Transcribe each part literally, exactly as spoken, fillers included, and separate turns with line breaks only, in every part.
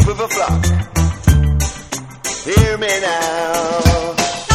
with a flock. Hear me now.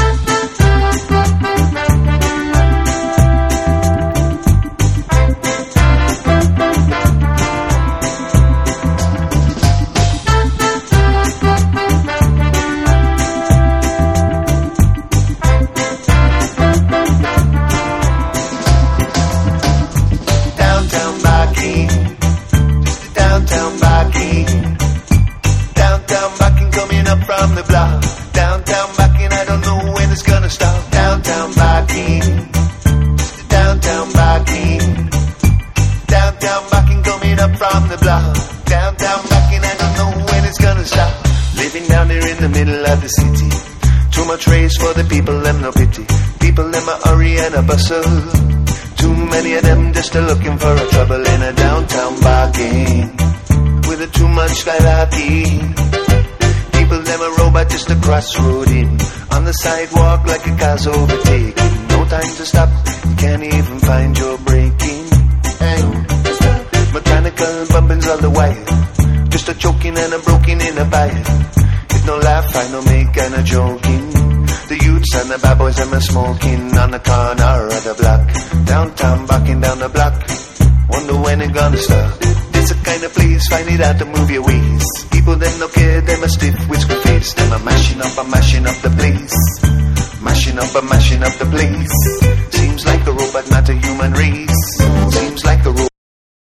From the block, downtown backing, I don't know when it's gonna stop. Downtown backing, downtown backing, downtown backing coming up from the block. Downtown backing, I don't know when it's gonna stop. Living down there in the middle of the city, too much race for the people, them no pity. People them a hurry and a bustle, too many of them just a looking for a trouble in a downtown backing, with a too much skylarking. People them a robot just a crossroad in, on the sidewalk like a car's overtaking. No time to stop, you can't even find your braking. Hey, mechanical bumpings all the while, just a choking and a broken in a bite. If no laugh, I no make and a joking. The youths and the bad boys them a smoking on the corner of the block. Downtown backing down the block, wonder when it gonna stop. It's a kind of place, find it out to move your ways. People them no care, them a stiff whisker face. Them a mashing up, a mashing up the place. Mashing up, a mashing up the place. Seems like a robot, not a human race. Seems like a robot.